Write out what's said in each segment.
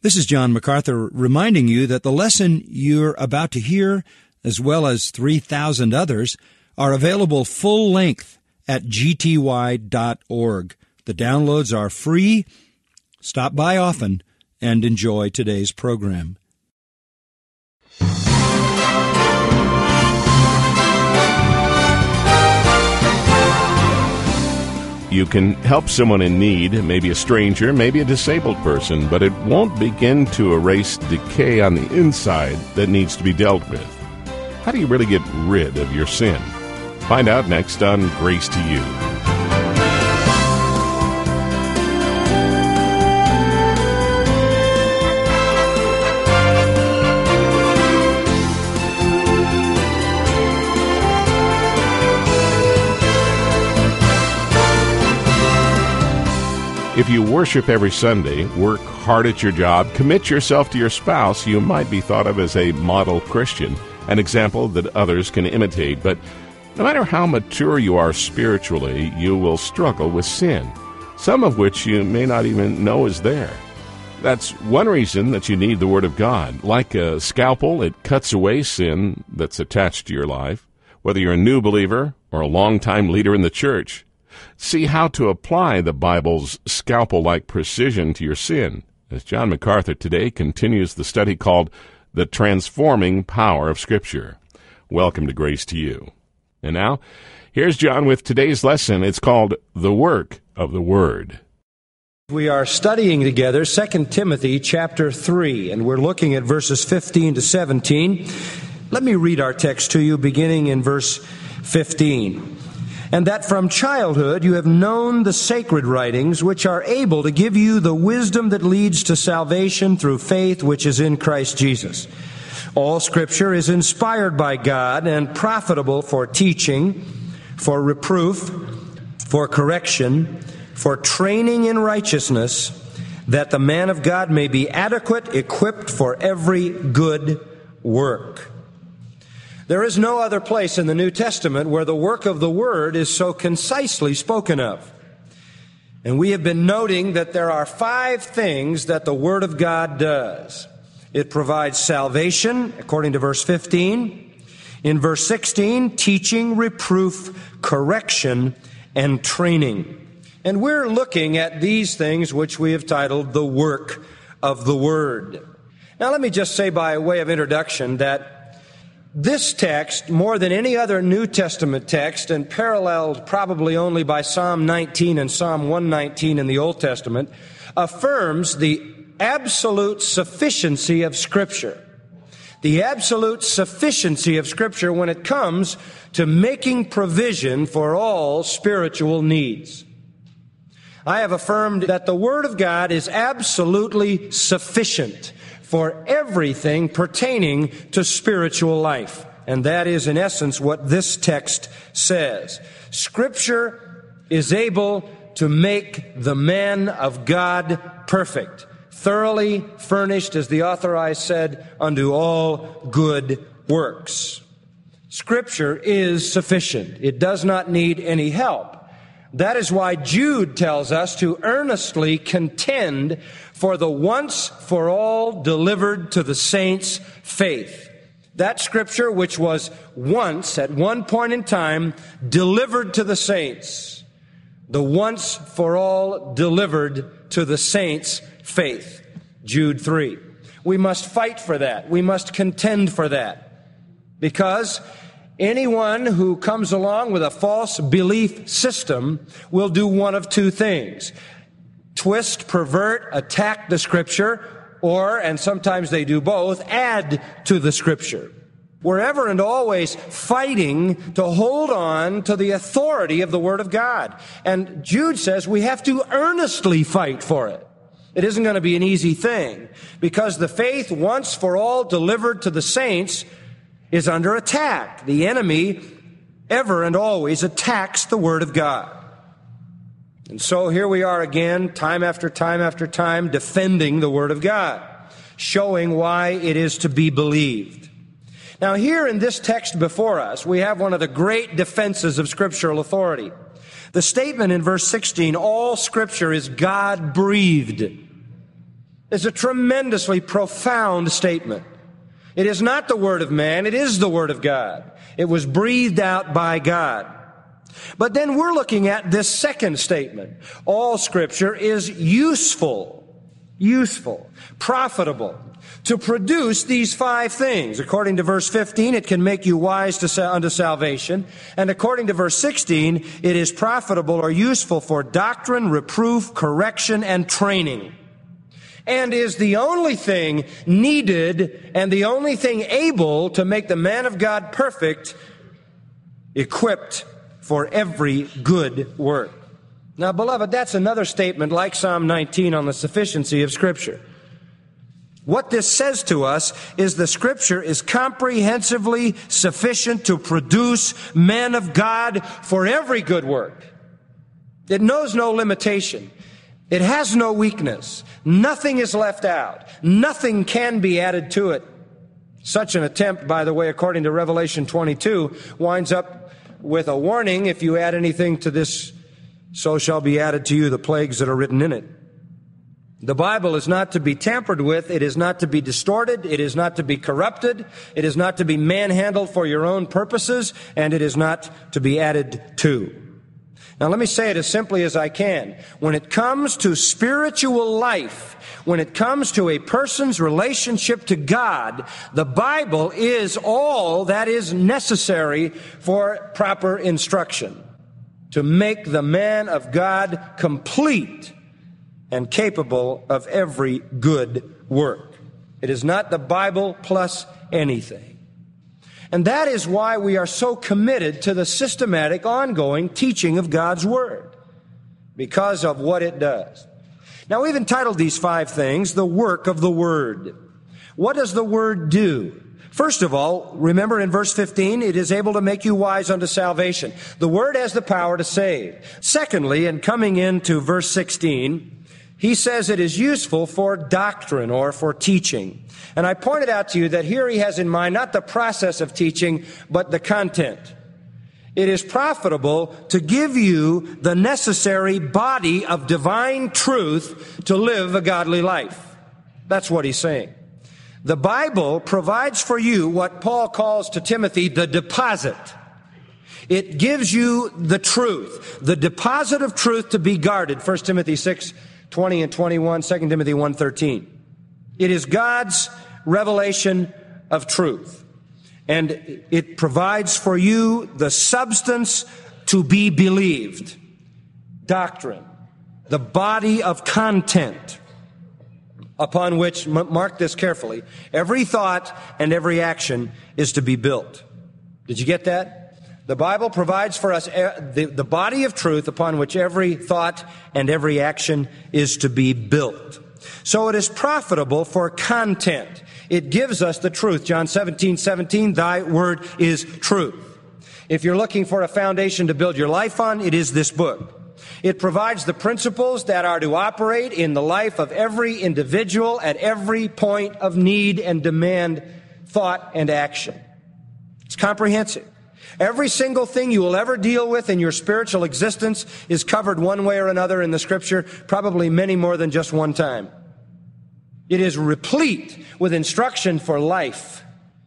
This is John MacArthur reminding you that the lesson you're about to hear, as well as 3,000 others, are available full length at gty.org. The downloads are free. Stop by often and enjoy today's program. You can help someone in need, maybe a stranger, maybe a disabled person, but it won't begin to erase decay on the inside that needs to be dealt with. How do you really get rid of your sin? Find out next on Grace to You. If you worship every Sunday, work hard at your job, commit yourself to your spouse, you might be thought of as a model Christian, an example that others can imitate. But no matter how mature you are spiritually, you will struggle with sin, some of which you may not even know is there. That's one reason that you need the Word of God. Like a scalpel, it cuts away sin that's attached to your life, whether you're a new believer or a long-time leader in the church. See how to apply the Bible's scalpel-like precision to your sin, as John MacArthur today continues the study called The Transforming Power of Scripture. Welcome to Grace to You. And now, here's John with today's lesson. It's called The Work of the Word. We are studying together 2 Timothy chapter 3, and we're looking at verses 15 to 17. Let me read our text to you, beginning in verse 15. And that from childhood you have known the sacred writings, which are able to give you the wisdom that leads to salvation through faith which is in Christ Jesus. All Scripture is inspired by God and profitable for teaching, for reproof, for correction, for training in righteousness, that the man of God may be adequate, equipped for every good work. There is no other place in the New Testament where the work of the Word is so concisely spoken of. And we have been noting that there are 5 things that the Word of God does. It provides salvation, according to verse 15. In verse 16, teaching, reproof, correction, and training. And we're looking at these things which we have titled the work of the Word. Now let me just say by way of introduction that this text, more than any other New Testament text, and paralleled probably only by Psalm 19 and Psalm 119 in the Old Testament, affirms the absolute sufficiency of Scripture. The absolute sufficiency of Scripture when it comes to making provision for all spiritual needs. I have affirmed that the Word of God is absolutely sufficient for everything pertaining to spiritual life. And that is, in essence, what this text says. Scripture is able to make the man of God perfect, thoroughly furnished, as the authorized said, unto all good works. Scripture is sufficient. It does not need any help. That is why Jude tells us to earnestly contend for the once-for-all delivered to the saints' faith. That Scripture which was once, at one point in time, delivered to the saints. The once-for-all delivered to the saints' faith. Jude 3. We must fight for that. We must contend for that. Because anyone who comes along with a false belief system will do one of 2 things. Twist, pervert, attack the Scripture, or, and sometimes they do both, add to the Scripture. We're ever and always fighting to hold on to the authority of the Word of God. And Jude says we have to earnestly fight for it. It isn't going to be an easy thing, because the faith once for all delivered to the saints is under attack. The enemy ever and always attacks the Word of God. And so here we are again, time after time after time, defending the Word of God, showing why it is to be believed. Now here in this text before us, we have one of the great defenses of scriptural authority. The statement in verse 16, all Scripture is God-breathed. It's a tremendously profound statement. It is not the Word of man, it is the Word of God. It was breathed out by God. But then we're looking at this second statement. All Scripture is useful, profitable, to produce these 5 things. According to verse 15, it can make you wise unto salvation. And according to verse 16, it is profitable or useful for doctrine, reproof, correction, and training. And is the only thing needed and the only thing able to make the man of God perfect, equipped for every good work. Now, beloved, that's another statement like Psalm 19 on the sufficiency of Scripture. What this says to us is the Scripture is comprehensively sufficient to produce men of God for every good work. It knows no limitation. It has no weakness. Nothing is left out. Nothing can be added to it. Such an attempt, by the way, according to Revelation 22, winds up with a warning: if you add anything to this, so shall be added to you the plagues that are written in it. The Bible is not to be tampered with. It is not to be distorted. It is not to be corrupted. It is not to be manhandled for your own purposes, and it is not to be added to. Now, let me say it as simply as I can. When it comes to spiritual life, when it comes to a person's relationship to God, the Bible is all that is necessary for proper instruction to make the man of God complete and capable of every good work. It is not the Bible plus anything. And that is why we are so committed to the systematic, ongoing teaching of God's Word, because of what it does. Now, we've entitled these 5 things, the work of the Word. What does the Word do? First of all, remember in verse 15, it is able to make you wise unto salvation. The Word has the power to save. Secondly, and coming into verse 16, he says it is useful for doctrine or for teaching. And I pointed out to you that here he has in mind not the process of teaching, but the content. It is profitable to give you the necessary body of divine truth to live a godly life. That's what he's saying. The Bible provides for you what Paul calls to Timothy the deposit. It gives you the truth, the deposit of truth to be guarded. 1 Timothy 6:20 and 21, 2 Timothy 1:13. It is God's revelation of truth. And it provides for you the substance to be believed. Doctrine. The body of content upon which, mark this carefully, every thought and every action is to be built. Did you get that? The Bible provides for us the body of truth upon which every thought and every action is to be built. So it is profitable for content. It gives us the truth. John 17:17, thy word is truth. If you're looking for a foundation to build your life on, it is this book. It provides the principles that are to operate in the life of every individual at every point of need and demand, thought and action. It's comprehensive. Every single thing you will ever deal with in your spiritual existence is covered one way or another in the Scripture, probably many more than just one time. It is replete with instruction for life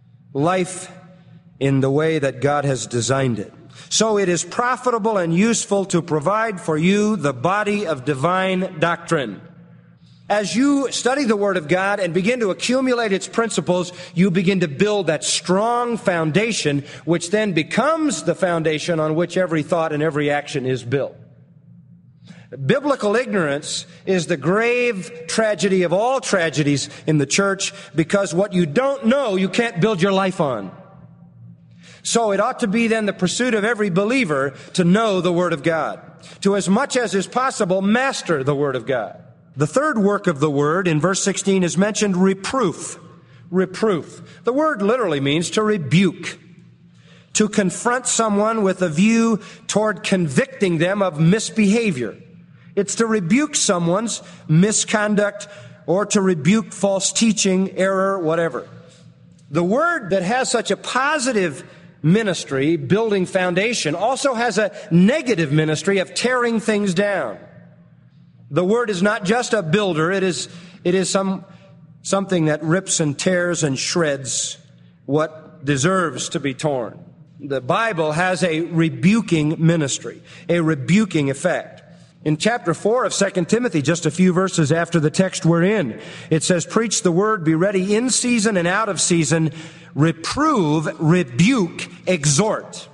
in the way that God has designed it. So it is profitable and useful to provide for you the body of divine doctrine. As you study the Word of God and begin to accumulate its principles, you begin to build that strong foundation, which then becomes the foundation on which every thought and every action is built. Biblical ignorance is the grave tragedy of all tragedies in the church, because what you don't know, you can't build your life on. So it ought to be then the pursuit of every believer to know the Word of God, to as much as is possible master the Word of God. The third work of the Word in verse 16 is mentioned reproof. Reproof. The word literally means to rebuke, to confront someone with a view toward convicting them of misbehavior. It's to rebuke someone's misconduct or to rebuke false teaching, error, whatever. The word that has such a positive ministry, building foundation, also has a negative ministry of tearing things down. The word is not just a builder, it is It is something that rips and tears and shreds what deserves to be torn. The Bible has a rebuking ministry, a rebuking effect. In chapter 4 of 2 Timothy, just a few verses after the text we're in, it says, preach the word, be ready in season and out of season, reprove, rebuke, exhort.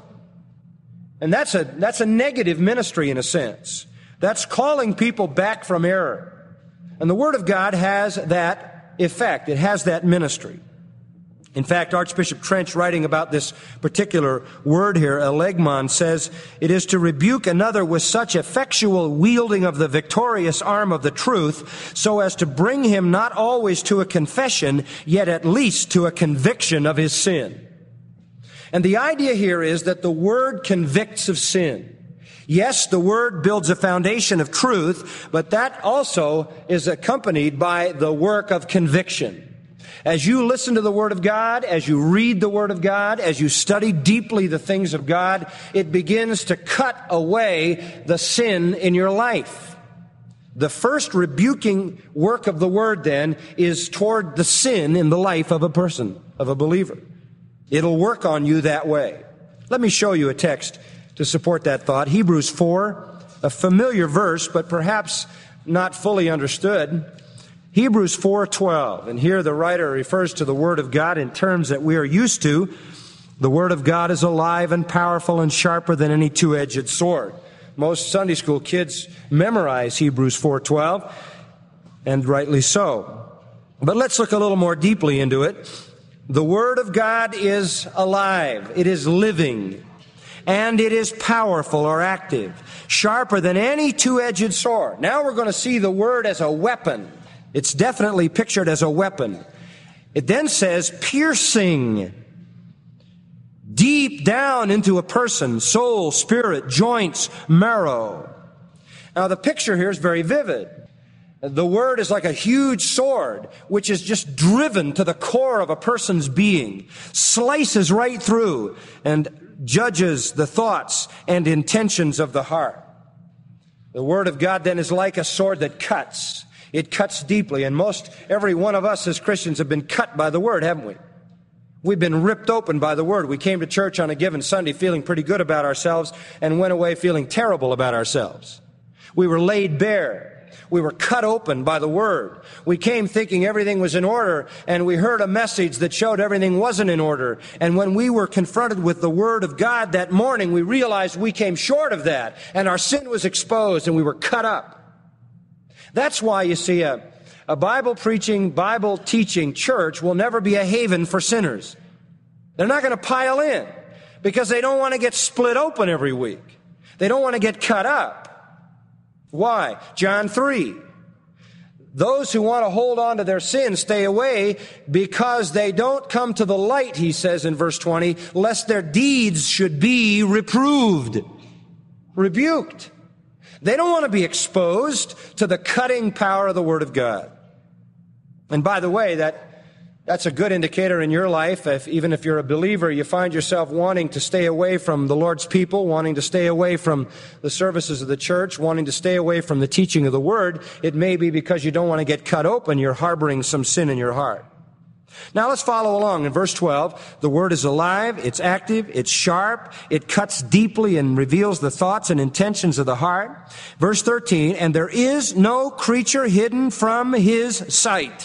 And that's a negative ministry in a sense. That's calling people back from error. And the Word of God has that effect. It has that ministry. In fact, Archbishop Trench, writing about this particular word here, elegmon, says, it is to rebuke another with such effectual wielding of the victorious arm of the truth, so as to bring him not always to a confession, yet at least to a conviction of his sin. And the idea here is that the Word convicts of sin. Yes, the Word builds a foundation of truth, but that also is accompanied by the work of conviction. As you listen to the Word of God, as you read the Word of God, as you study deeply the things of God, it begins to cut away the sin in your life. The first rebuking work of the Word, then, is toward the sin in the life of a person, of a believer. It'll work on you that way. Let me show you a text to support that thought. Hebrews 4, a familiar verse, but perhaps not fully understood. Hebrews 4:12, and here the writer refers to the Word of God in terms that we are used to. The Word of God is alive and powerful and sharper than any two-edged sword. Most Sunday school kids memorize Hebrews 4:12, and rightly so. But let's look a little more deeply into it. The Word of God is alive, it is living, and it is powerful or active, sharper than any two-edged sword. Now we're going to see the Word as a weapon. It's definitely pictured as a weapon. It then says piercing deep down into a person, soul, spirit, joints, marrow. Now the picture here is very vivid. The Word is like a huge sword, which is just driven to the core of a person's being, slices right through and judges the thoughts and intentions of the heart. The Word of God then is like a sword that cuts. It cuts deeply, and every one of us as Christians have been cut by the Word, haven't we? We've been ripped open by the Word. We came to church on a given Sunday feeling pretty good about ourselves and went away feeling terrible about ourselves. We were laid bare. We were cut open by the Word. We came thinking everything was in order, and we heard a message that showed everything wasn't in order. And when we were confronted with the Word of God that morning, we realized we came short of that, and our sin was exposed, and we were cut up. That's why, you see, a Bible-preaching, Bible-teaching church will never be a haven for sinners. They're not going to pile in because they don't want to get split open every week. They don't want to get cut up. Why? John 3. Those who want to hold on to their sin stay away because they don't come to the light, he says in verse 20, lest their deeds should be reproved, rebuked. They don't want to be exposed to the cutting power of the Word of God. And by the way, that's a good indicator in your life. Even if you're a believer, you find yourself wanting to stay away from the Lord's people, wanting to stay away from the services of the church, wanting to stay away from the teaching of the Word. It may be because you don't want to get cut open. You're harboring some sin in your heart. Now let's follow along. In verse 12, the Word is alive, it's active, it's sharp, it cuts deeply and reveals the thoughts and intentions of the heart. Verse 13, and there is no creature hidden from His sight,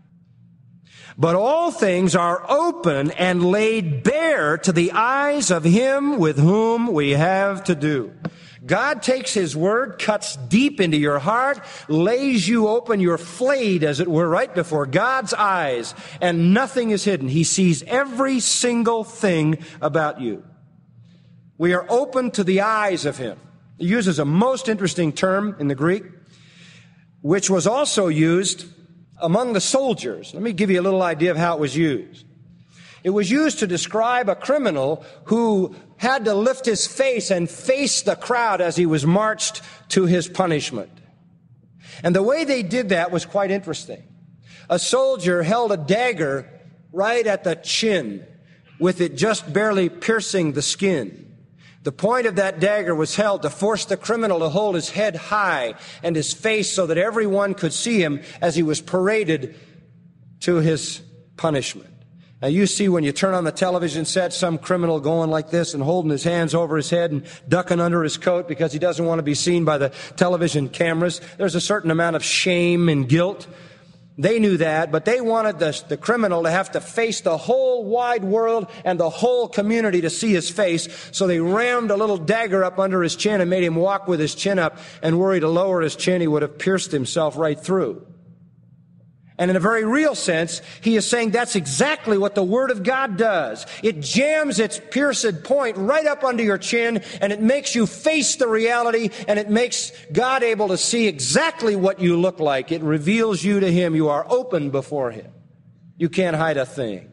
but all things are open and laid bare to the eyes of Him with whom we have to do. God takes His Word, cuts deep into your heart, lays you open, you're flayed, as it were, right before God's eyes, and nothing is hidden. He sees every single thing about you. We are open to the eyes of Him. He uses a most interesting term in the Greek, which was also used among the soldiers. Let me give you a little idea of how it was used. It was used to describe a criminal who had to lift his face and face the crowd as he was marched to his punishment. And the way they did that was quite interesting. A soldier held a dagger right at the chin, with it just barely piercing the skin. The point of that dagger was held to force the criminal to hold his head high and his face so that everyone could see him as he was paraded to his punishment. Now you see when you turn on the television set some criminal going like this and holding his hands over his head and ducking under his coat because he doesn't want to be seen by the television cameras. There's a certain amount of shame and guilt. They knew that, but they wanted the criminal to have to face the whole wide world and the whole community to see his face. So they rammed a little dagger up under his chin and made him walk with his chin up, and were he to lower his chin, he would have pierced himself right through. And in a very real sense, he is saying that's exactly what the Word of God does. It jams its pierced point right up under your chin, and it makes you face the reality, and it makes God able to see exactly what you look like. It reveals you to Him. You are open before Him. You can't hide a thing.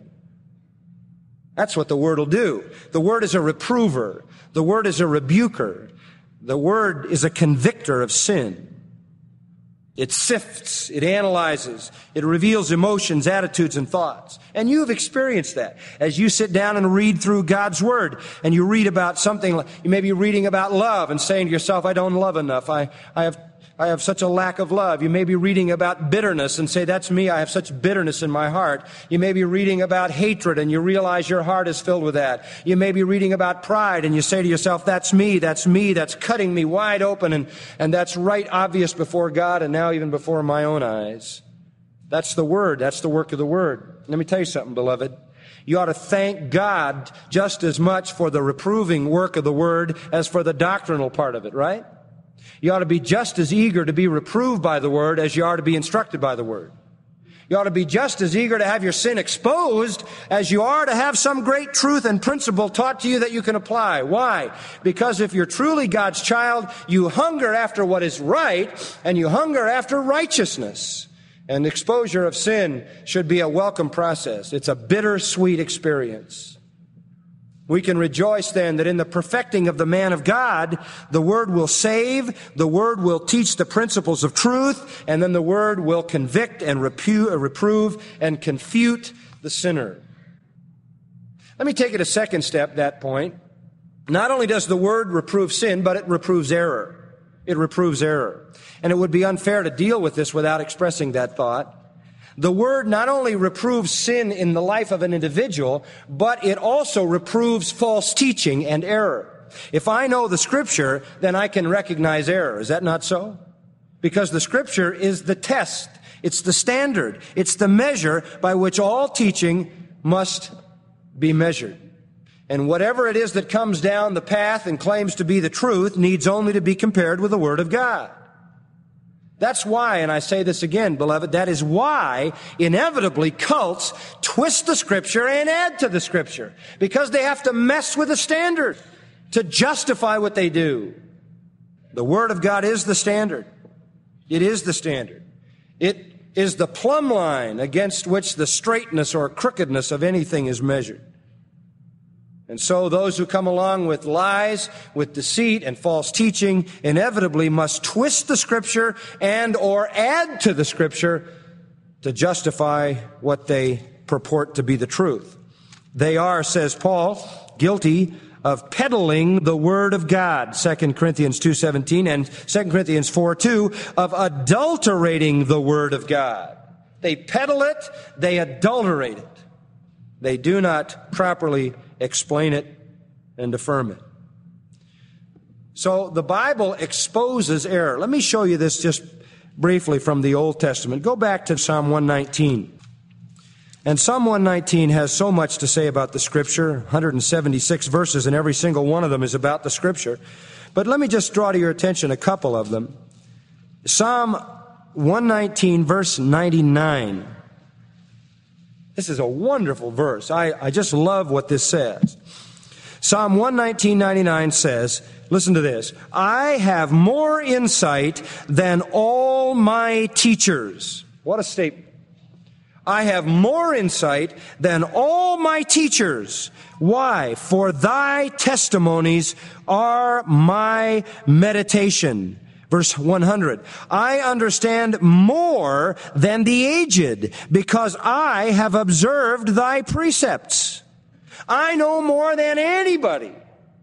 That's what the Word will do. The Word is a reprover. The Word is a rebuker. The Word is a convictor of sin. It sifts, it analyzes, it reveals emotions, attitudes, and thoughts. And you've experienced that. As you sit down and read through God's Word, and you read about something, you may be reading about love and saying to yourself, I don't love enough. I have such a lack of love. You may be reading about bitterness and say, that's me. I have such bitterness in my heart. You may be reading about hatred and you realize your heart is filled with that. You may be reading about pride and you say to yourself, that's me, that's cutting me wide open, and that's right obvious before God and now even before my own eyes. That's the Word. That's the work of the Word. Let me tell you something, beloved. You ought to thank God just as much for the reproving work of the Word as for the doctrinal part of it, right? You ought to be just as eager to be reproved by the Word as you are to be instructed by the Word. You ought to be just as eager to have your sin exposed as you are to have some great truth and principle taught to you that you can apply. Why? Because if you're truly God's child, you hunger after what is right and you hunger after righteousness. And exposure of sin should be a welcome process. It's a bittersweet experience. We can rejoice then that in the perfecting of the man of God, the Word will save, the Word will teach the principles of truth, and then the Word will convict and reprove and confute the sinner. Let me take it a second step, that point. Not only does the Word reprove sin, but it reproves error. It reproves error. And it would be unfair to deal with this without expressing that thought. The Word not only reproves sin in the life of an individual, but it also reproves false teaching and error. If I know the Scripture, then I can recognize error. Is that not so? Because the Scripture is the test. It's the standard. It's the measure by which all teaching must be measured. And whatever it is that comes down the path and claims to be the truth needs only to be compared with the Word of God. That's why, and I say this again, beloved, that is why inevitably cults twist the Scripture and add to the Scripture. Because they have to mess with the standard to justify what they do. The Word of God is the standard. It is the standard. It is the plumb line against which the straightness or crookedness of anything is measured. And so those who come along with lies, with deceit and false teaching inevitably must twist the Scripture and or add to the Scripture to justify what they purport to be the truth. They are, says Paul, guilty of peddling the Word of God, 2 Corinthians 2:17 and 2 Corinthians 4:2, of adulterating the Word of God. They peddle it, they adulterate it. They do not properly explain it and affirm it. So the Bible exposes error. Let me show you this just briefly from the Old Testament. Go back to Psalm 119. And Psalm 119 has so much to say about the Scripture, 176 verses, and every single one of them is about the Scripture. But let me just draw to your attention a couple of them. Psalm 119, verse 99. This is a wonderful verse. I just love what this says. Psalm 119:99 says, listen to this, I have more insight than all my teachers. What a statement. I have more insight than all my teachers. Why? For thy testimonies are my meditation. Verse 100, I understand more than the aged, because I have observed thy precepts. I know more than anybody,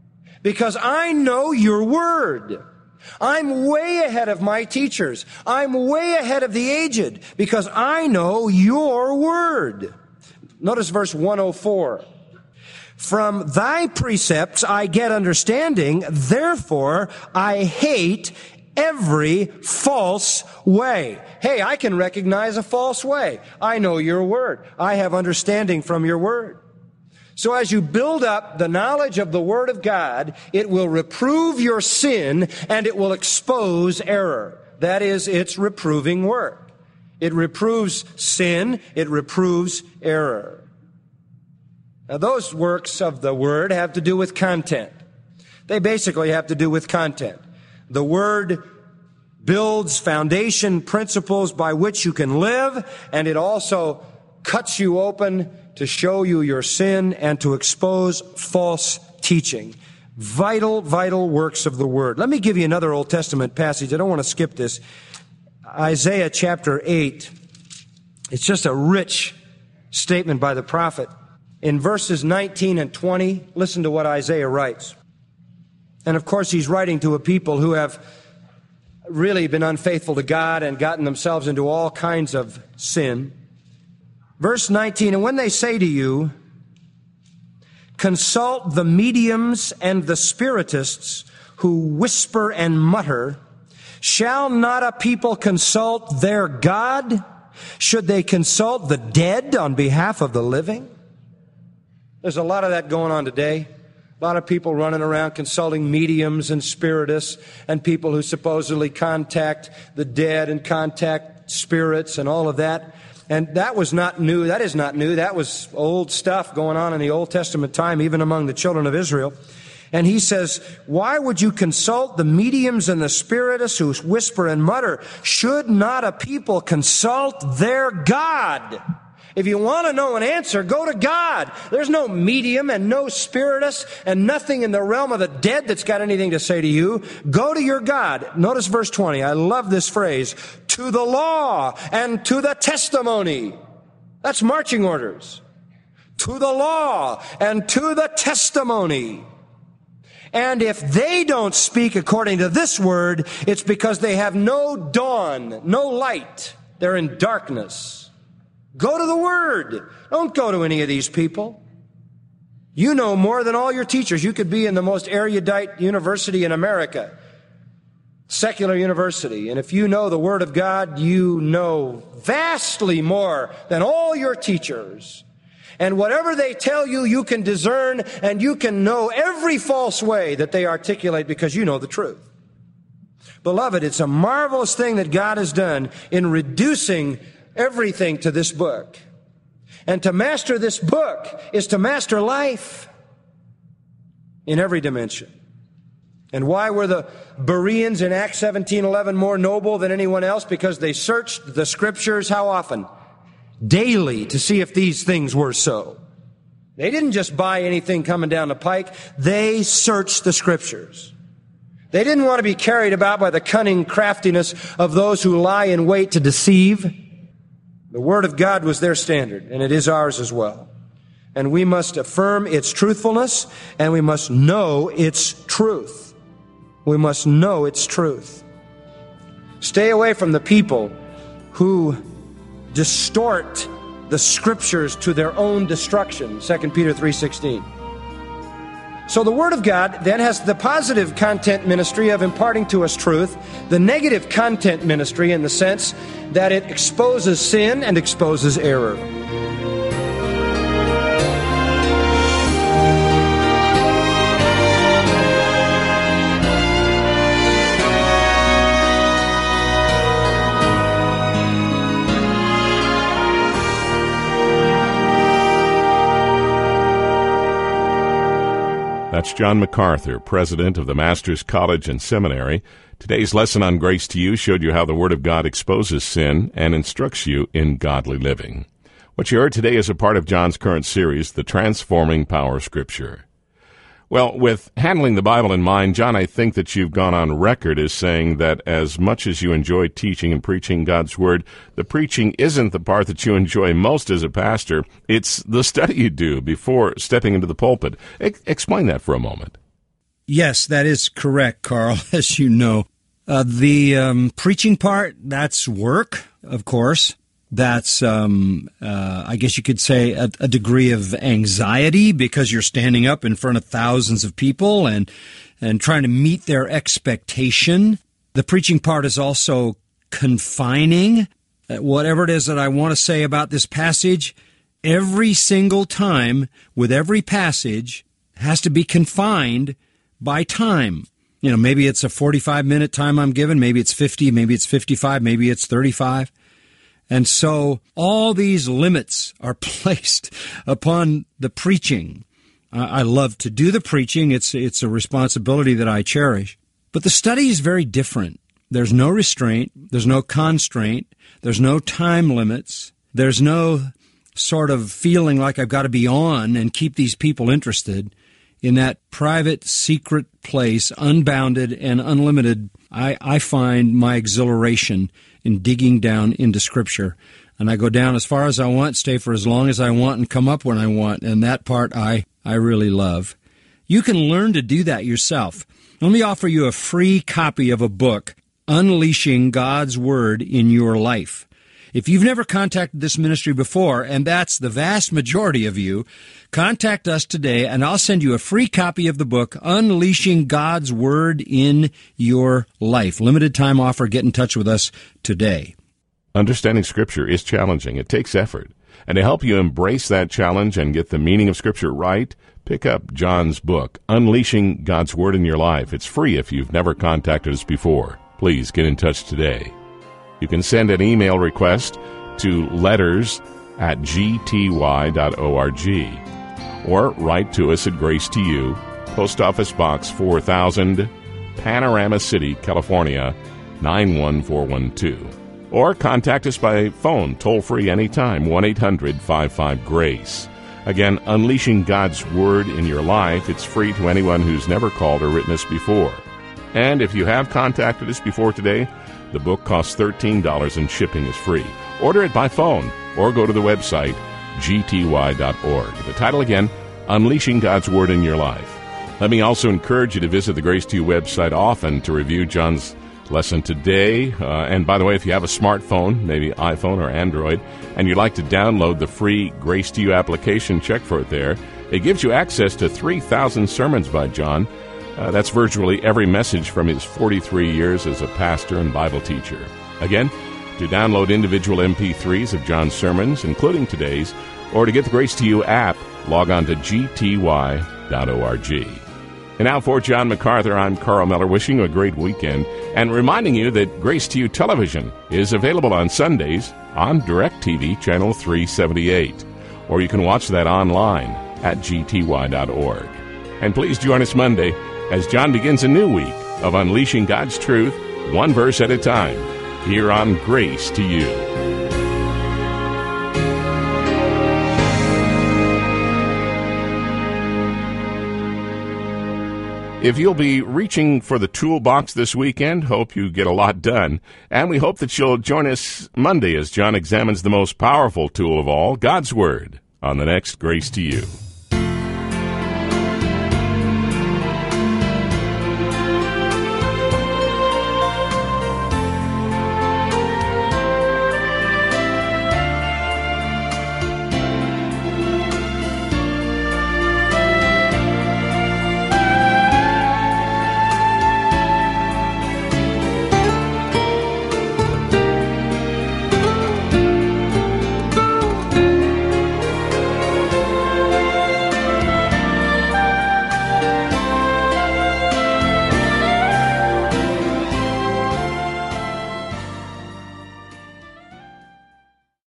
because I know your word. I'm way ahead of my teachers. I'm way ahead of the aged because I know your word. Notice verse 104. From thy precepts I get understanding, therefore I hate every false way. Hey, I can recognize a false way. I know your word. I have understanding from your word. So as you build up the knowledge of the Word of God, it will reprove your sin and it will expose error. That is its reproving work. It reproves sin. It reproves error. Now, those works of the Word have to do with content. They basically have to do with content. The Word builds foundation principles by which you can live, and it also cuts you open to show you your sin and to expose false teaching. Vital, vital works of the Word. Let me give you another Old Testament passage. I don't want to skip this. Isaiah chapter 8. It's just a rich statement by the prophet. In verses 19 and 20, listen to what Isaiah writes. And of course, he's writing to a people who have really been unfaithful to God and gotten themselves into all kinds of sin. Verse 19, and when they say to you, consult the mediums and the spiritists who whisper and mutter, shall not a people consult their God? Should they consult the dead on behalf of the living? There's a lot of that going on today. A lot of people running around consulting mediums and spiritists and people who supposedly contact the dead and contact spirits and all of that. And that was not new. That is not new. That was old stuff going on in the Old Testament time, even among the children of Israel. And he says, why would you consult the mediums and the spiritists who whisper and mutter? Should not a people consult their God? If you want to know an answer, go to God. There's no medium and no spiritist and nothing in the realm of the dead that's got anything to say to you. Go to your God. Notice verse 20. I love this phrase. To the law and to the testimony. That's marching orders. To the law and to the testimony. And if they don't speak according to this word, it's because they have no dawn, no light. They're in darkness. Go to the Word. Don't go to any of these people. You know more than all your teachers. You could be in the most erudite university in America, secular university. And if you know the Word of God, you know vastly more than all your teachers. And whatever they tell you, you can discern and you can know every false way that they articulate because you know the truth. Beloved, it's a marvelous thing that God has done in reducing everything to this book. And to master this book is to master life in every dimension. And why were the Bereans in Acts 17:11 more noble than anyone else? Because they searched the Scriptures how often? Daily, to see if these things were so. They didn't just buy anything coming down the pike. They searched the Scriptures. They didn't want to be carried about by the cunning craftiness of those who lie in wait to deceive. The Word of God was their standard, and it is ours as well. And we must affirm its truthfulness, and we must know its truth. We must know its truth. Stay away from the people who distort the Scriptures to their own destruction, 2 Peter 3:16. So the Word of God then has the positive content ministry of imparting to us truth, the negative content ministry in the sense that it exposes sin and exposes error. That's John MacArthur, president of the Masters College and Seminary. Today's lesson on Grace to You showed you how the Word of God exposes sin and instructs you in godly living. What you heard today is a part of John's current series, The Transforming Power of Scripture. Well, with handling the Bible in mind, John, I think that you've gone on record as saying that as much as you enjoy teaching and preaching God's Word, the preaching isn't the part that you enjoy most as a pastor. It's the study you do before stepping into the pulpit. Explain that for a moment. Yes, that is correct, Carl, as you know. The preaching part, that's work, of course. That's, I guess you could say, a degree of anxiety because you're standing up in front of thousands of people and trying to meet their expectation. The preaching part is also confining. Whatever it is that I want to say about this passage, every single time with every passage has to be confined by time. You know, maybe it's a 45-minute time I'm given, maybe it's 50, maybe it's 55, maybe it's 35. And so all these limits are placed upon the preaching. I love to do the preaching. It's a responsibility that I cherish. But the study is very different. There's no restraint. There's no constraint. There's no time limits. There's no sort of feeling like I've got to be on and keep these people interested. In that private, secret place, unbounded and unlimited, I find my exhilaration in digging down into Scripture. And I go down as far as I want, stay for as long as I want, and come up when I want. And that part I really love. You can learn to do that yourself. Let me offer you a free copy of a book, Unleashing God's Word in Your Life. If you've never contacted this ministry before, and that's the vast majority of you, contact us today, and I'll send you a free copy of the book, Unleashing God's Word in Your Life. Limited time offer. Get in touch with us today. Understanding Scripture is challenging. It takes effort. And to help you embrace that challenge and get the meaning of Scripture right, pick up John's book, Unleashing God's Word in Your Life. It's free if you've never contacted us before. Please get in touch today. You can send an email request to letters@gty.org or write to us at Grace to You, Post Office Box 4000, Panorama City, California, 91412. Or contact us by phone, toll-free anytime, 1-800-55-GRACE. Again, Unleashing God's Word in Your Life. It's free to anyone who's never called or written us before. And if you have contacted us before today, the book costs $13 and shipping is free. Order it by phone or go to the website, gty.org. The title again, Unleashing God's Word in Your Life. Let me also encourage you to visit the Grace to You website often to review John's lesson today. And by the way, if you have a smartphone, maybe iPhone or Android, and you'd like to download the free Grace to You application, check for it there. It gives you access to 3,000 sermons by John. That's virtually every message from his 43 years as a pastor and Bible teacher. Again, to download individual MP3s of John's sermons, including today's, or to get the Grace to You app, log on to gty.org. And now for John MacArthur, I'm Carl Miller, wishing you a great weekend and reminding you that Grace to You Television is available on Sundays on DirecTV Channel 378, or you can watch that online at gty.org. And please join us Monday as John begins a new week of unleashing God's truth, one verse at a time, here on Grace to You. If you'll be reaching for the toolbox this weekend, hope you get a lot done. And we hope that you'll join us Monday as John examines the most powerful tool of all, God's Word, on the next Grace to You.